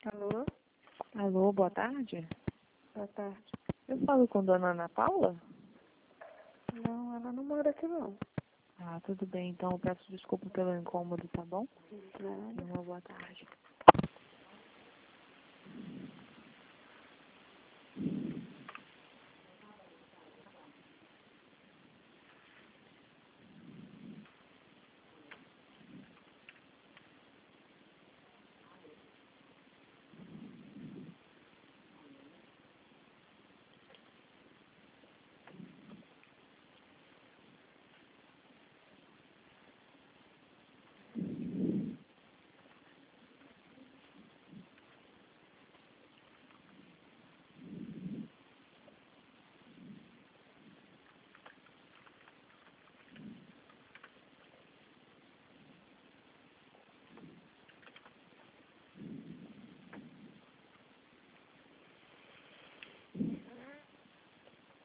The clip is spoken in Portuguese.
Alô? Alô, boa tarde. Boa tarde. Eu falo com Dona Ana Paula? Não, ela não mora aqui não. Ah, tudo bem, então eu peço desculpa pelo incômodo, tá bom? Nada. Uma boa tarde.